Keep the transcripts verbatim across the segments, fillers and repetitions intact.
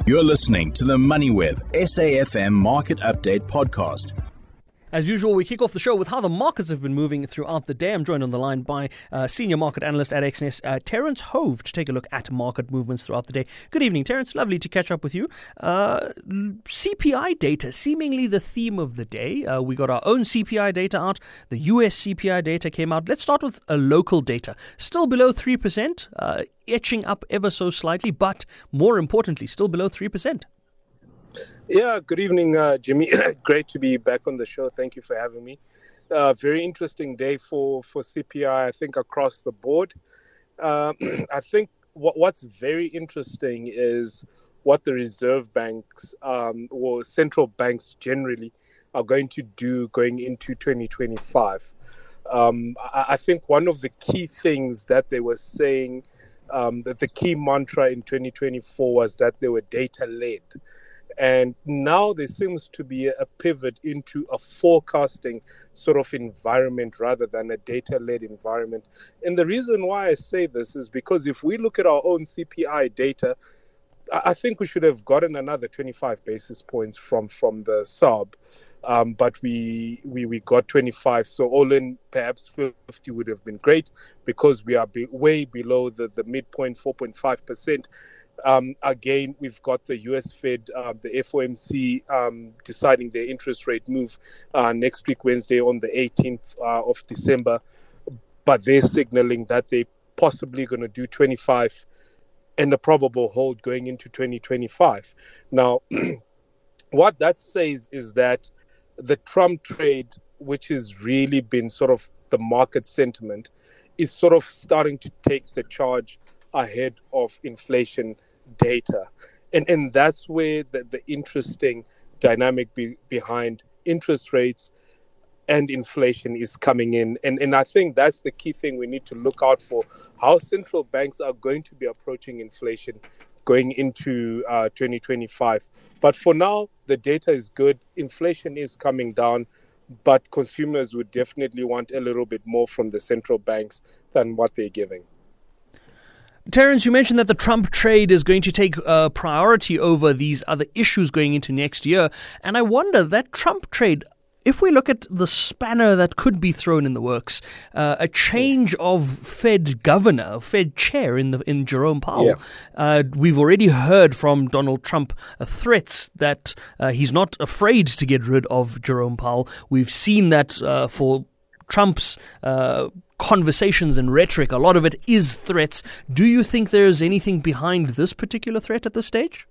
You're listening to the MoneyWeb S A F M Market Update Podcast. As usual, we kick off the show with how the markets have been moving throughout the day. I'm joined on the line by uh, senior market analyst at X N S, uh, Terence Hove, to take a look at market movements throughout the day. Good evening, Terence. Lovely to catch up with you. Uh, C P I data, seemingly the theme of the day. Uh, we got our own C P I data out. The U S C P I data came out. Let's start with a local data. Still below three percent, uh, etching up ever so slightly, but more importantly, still below three percent. Yeah, good evening, uh, Jimmy. Great to be back on the show. Thank you for having me. Uh, very interesting day for, for C P I, I think, across the board. Uh, I think what, what's very interesting is what the Reserve Banks um, or central banks generally are going to do going into twenty twenty-five. Um, I, I think one of the key things that they were saying, um, that the key mantra in twenty twenty-four was that they were data-led. And now there seems to be a pivot into a forecasting sort of environment rather than a data-led environment. And the reason why I say this is because if we look at our own C P I data, I think we should have gotten another twenty-five basis points from, from the S A R B. Um, but we, we we got twenty-five. So all in, perhaps fifty would have been great because we are be, way below the, the midpoint, four point five percent. Um, again, we've got the U S Fed, uh, the F O M C um, deciding their interest rate move uh, next week, Wednesday, on the eighteenth uh, of December. But they're signaling that they're possibly going to do twenty-five and a probable hold going into twenty twenty-five. Now, what that says is that the Trump trade, which has really been sort of the market sentiment, is sort of starting to take the charge ahead of inflation data. And and that's where the, the interesting dynamic be, behind interest rates and inflation is coming in. And, and I think that's the key thing we need to look out for, how central banks are going to be approaching inflation going into uh, twenty twenty-five. But for now, the data is good. Inflation is coming down, but consumers would definitely want a little bit more from the central banks than what they're giving. Terence, you mentioned that the Trump trade is going to take uh, priority over these other issues going into next year. And I wonder, that Trump trade, if we look at the spanner that could be thrown in the works, uh, a change of Fed governor, Fed chair in the in Jerome Powell. Yeah. Uh, we've already heard from Donald Trump uh, threats that uh, he's not afraid to get rid of Jerome Powell. We've seen that uh, for Trump's uh, conversations and rhetoric, a lot of it is threats. Do you think there's anything behind this particular threat at this stage?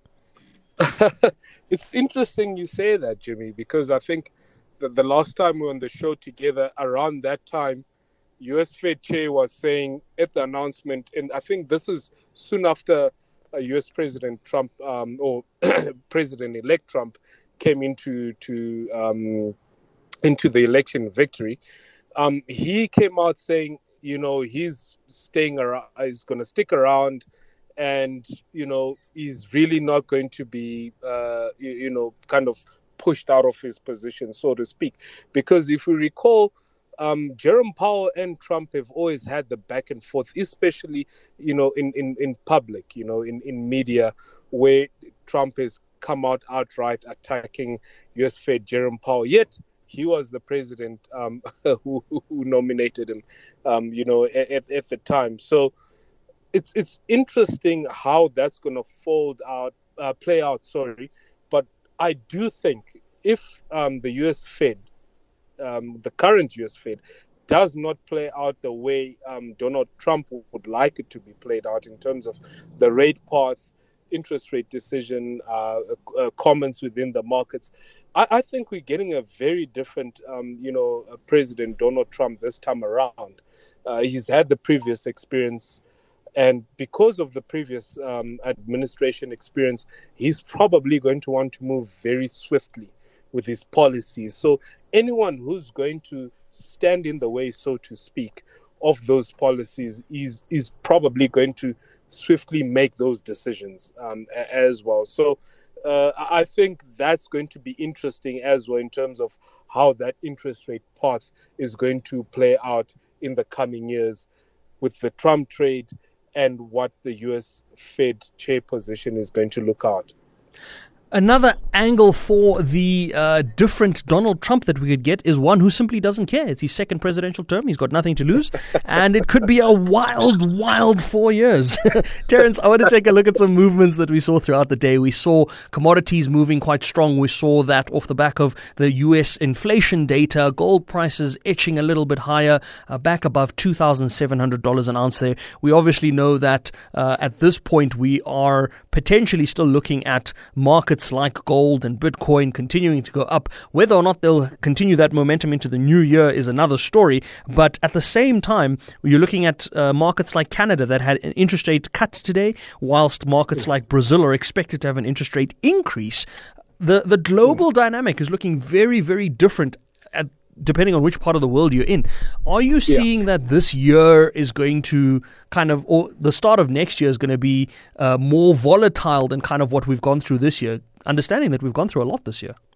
It's interesting you say that, Jimmy, because I think that the last time we were on the show together, around that time, U S Fed chair was saying at the announcement, and I think this is soon after uh, U S President Trump um, or President-elect Trump came into to um, into the election victory. Um, he came out saying, you know, he's staying around, he's going to stick around, and, you know, he's really not going to be, uh, you, you know, kind of pushed out of his position, so to speak. Because if we recall, um, Jerome Powell and Trump have always had the back and forth, especially, you know, in, in, in public, you know, in, in media, where Trump has come out outright attacking U S Fed Jerome Powell. Yet, he was the president um, who, who nominated him, um, you know, at, at the time. So it's it's interesting how that's going to fold out, uh, play out. Sorry, but I do think if um, the U S Fed, um, the current U S Fed, does not play out the way um, Donald Trump would like it to be played out in terms of the rate path, interest rate decision, uh, uh, comments within the markets, I, I think we're getting a very different, um, you know, uh, President Donald Trump this time around. Uh, he's had the previous experience, and because of the previous um, administration experience, he's probably going to want to move very swiftly with his policies. So anyone who's going to stand in the way, so to speak, of those policies is is probably going to swiftly make those decisions um, as well. So uh, I think that's going to be interesting as well in terms of how that interest rate path is going to play out in the coming years with the Trump trade and what the U S Fed chair position is going to look out. Another angle for the uh, different Donald Trump that we could get is one who simply doesn't care. It's his second presidential term. He's got nothing to lose. And it could be a wild, wild four years. Terence, I want to take a look at some movements that we saw throughout the day. We saw commodities moving quite strong. We saw that off the back of the U S inflation data, gold prices etching a little bit higher, uh, back above two thousand seven hundred dollars an ounce there. We obviously know that uh, at this point we are potentially still looking at markets like gold and Bitcoin continuing to go up. Whether or not they'll continue that momentum into the new year is another story. But at the same time, you're looking at uh, markets like Canada that had an interest rate cut today, whilst markets like Brazil are expected to have an interest rate increase. The the global dynamic is looking very, very different at depending on which part of the world you're in. Are you seeing yeah. that this year is going to kind of, or the start of next year is going to be uh, more volatile than kind of what we've gone through this year, understanding that we've gone through a lot this year?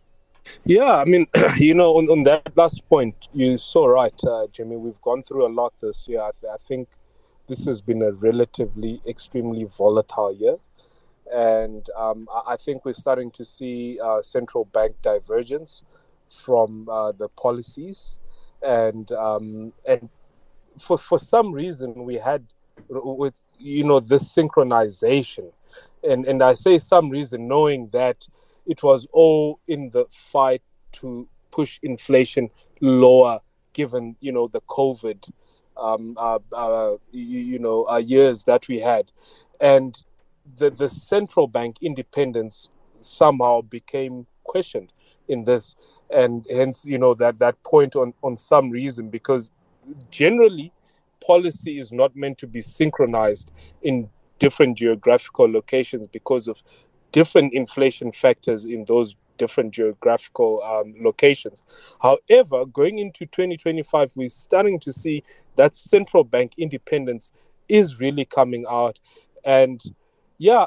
Yeah, I mean, you know, on, on that last point, you're so right, uh, Jimmy. We've gone through a lot this year. I, th- I think this has been a relatively, extremely volatile year. And um, I, I think we're starting to see uh, central bank divergence from uh, the policies, and um, and for for some reason we had with you know this synchronization, and and I say some reason knowing that it was all in the fight to push inflation lower, given you know the COVID um, uh, uh, you, you know uh, years that we had, and the the central bank independence somehow became questioned in this. And hence, you know, that, that point on, on some reason, because generally policy is not meant to be synchronized in different geographical locations because of different inflation factors in those different geographical um, locations. However, going into twenty twenty-five, we're starting to see that central bank independence is really coming out. And yeah,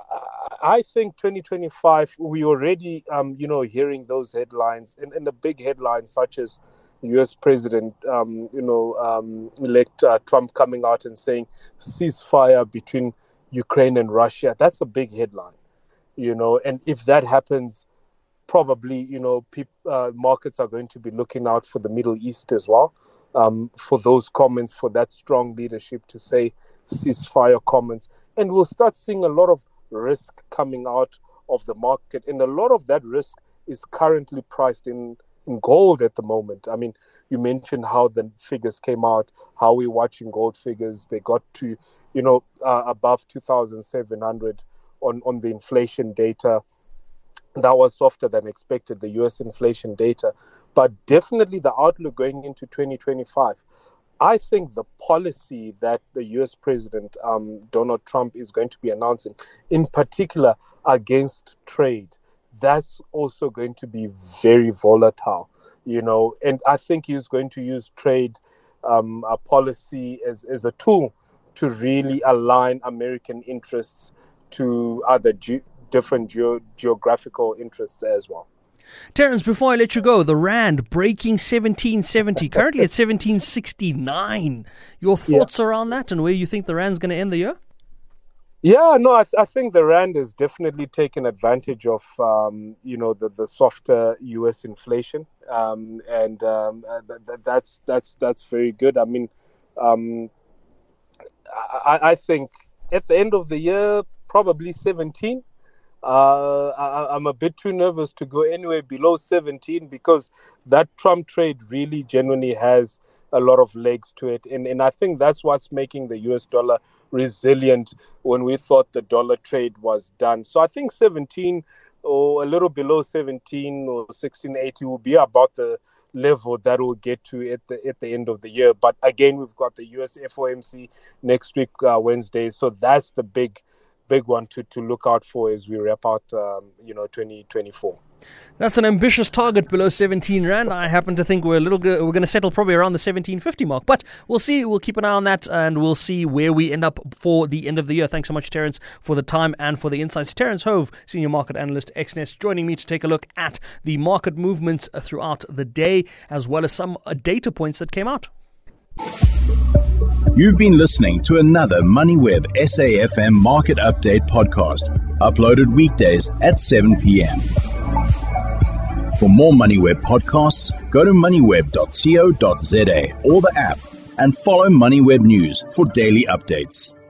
I think twenty twenty-five, we already, um, you know, hearing those headlines and, and the big headlines such as U S President, um, you know, um, elect uh, Trump coming out and saying ceasefire between Ukraine and Russia. That's a big headline, you know, and if that happens, probably, you know, peop- uh, markets are going to be looking out for the Middle East as well, um, for those comments, for that strong leadership to say ceasefire comments. And we'll start seeing a lot of risk coming out of the market. And a lot of that risk is currently priced in, in gold at the moment. I mean, you mentioned how the figures came out, how we're watching gold figures. They got to, you know, uh, above two thousand seven hundred on, on the inflation data. That was softer than expected, the U S inflation data. But definitely the outlook going into twenty twenty-five. I think the policy that the U S President, um, Donald Trump, is going to be announcing, in particular against trade, that's also going to be very volatile, you know, and I think he's going to use trade um, a policy as, as a tool to really align American interests to other ge- different ge- geographical interests as well. Terence, before I let you go, the Rand breaking seventeen seventy, currently at seventeen sixty-nine. Your thoughts yeah. around that and where you think the Rand's going to end the year? Yeah, no, I, th- I think the Rand has definitely taken advantage of, um, you know, the, the softer U S inflation, um, and um, th- th- that's that's that's very good. I mean, um, I, I think at the end of the year, probably seventeen. Uh, I, I'm a bit too nervous to go anywhere below seventeen because that Trump trade really genuinely has a lot of legs to it. And, and I think that's what's making the U S dollar resilient when we thought the dollar trade was done. So I think seventeen or a little below seventeen or sixteen eighty will be about the level that we'll get to at the at the end of the year. But again, we've got the U S F O M C next week, uh, Wednesday. So that's the big big one to, to look out for as we wrap out, um, you know, twenty twenty-four. That's an ambitious target below seventeen Rand. I happen to think we're a little go- we're going to settle probably around the seventeen fifty mark, but we'll see. We'll keep an eye on that and we'll see where we end up for the end of the year. Thanks so much, Terence, for the time and for the insights. Terence Hove, Senior Market Analyst, X-Nest, joining me to take a look at the market movements throughout the day, as well as some data points that came out. You've been listening to another MoneyWeb S A F M Market Update podcast, uploaded weekdays at seven p.m. For more MoneyWeb podcasts, go to moneyweb dot co dot za or the app and follow MoneyWeb News for daily updates.